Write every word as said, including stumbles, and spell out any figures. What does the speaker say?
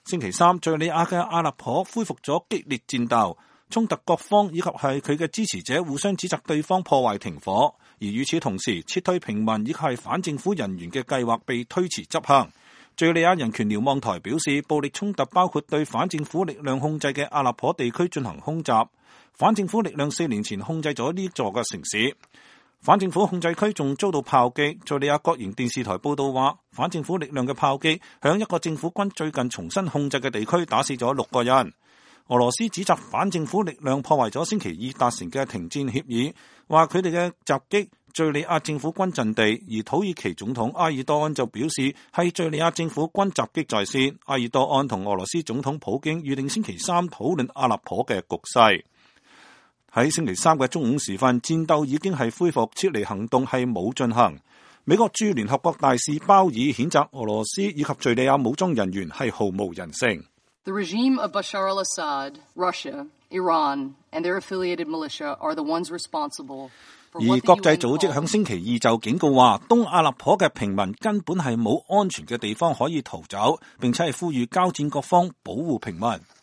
星期三，敘利亞嘅阿勒頗恢復咗激烈戰鬥，衝突各方以及係佢嘅支持者互相指責對方破壞停火，而與此同時，撤退平民以及係反政府人員嘅計劃被推遲執行。敘利亞人權瞭望台表示，暴力衝突包括對反政府力量控制嘅阿勒頗地區進行空襲。反政府力量四年前控制咗呢座嘅城市，反政府控制區仲遭到炮擊。敘利亞國營電視台報道話，反政府力量嘅炮擊響一個政府軍最近重新控制嘅地區打死咗六個人。俄羅斯指責反政府力量破壞咗星期二達成嘅停戰協議，話佢哋嘅襲擊敘利亞政府軍陣地，而土耳其總統埃爾多安就表示係敘利亞政府軍襲擊在先。埃爾多安同俄羅斯總統普京預定星期三討論阿勒頗嘅局勢。喺星期三嘅中午時分，戰鬥已經係恢復，撤離行動係冇進行。美國駐聯合國大使鮑爾譴責俄羅斯以及敘利亞武裝人員係毫無人性。 The regime of Bashar al-Assad, Russia, Iran, and their affiliated militia are the ones responsible. 而國際組織響星期二就警告話，東阿勒頗嘅平民根本係冇安全嘅地方可以逃走，並且係呼籲交戰各方保護平民。